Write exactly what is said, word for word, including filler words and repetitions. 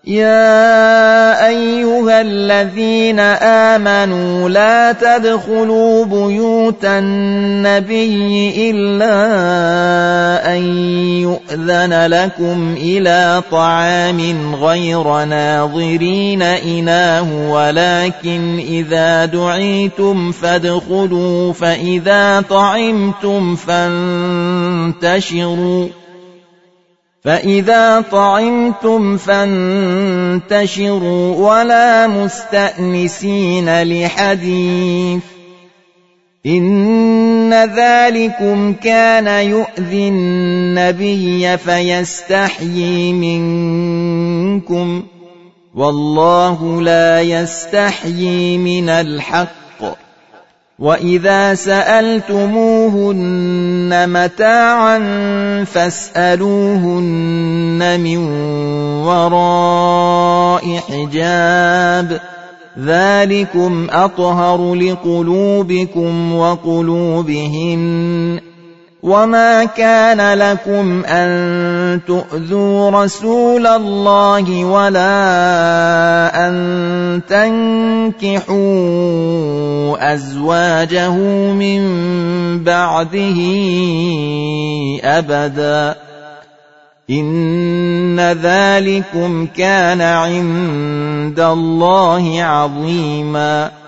يا أيها الذين آمنوا لا تدخلوا بيوت النبي إلا أن يؤذن لكم إلى طعام غير ناظرين إناه ولكن إذا دعيتم فادخلوا فإذا طعمتم فانتشروا فإذا طعمتم فانتشروا ولا مستأنسين لحديث إن ذلكم كان يؤذي النبي فيستحيي منكم والله لا يستحيي من الحق وإذا سألتموهن متاعا فاسألوهن من وراء حجاب ذلكم أطهر لقلوبكم وقلوبهن وما كان لكم أن تؤذوا رسول الله ولا أن تنكحوا أزواجه من بعده أبدا إن ذلكم كان عند الله عظيما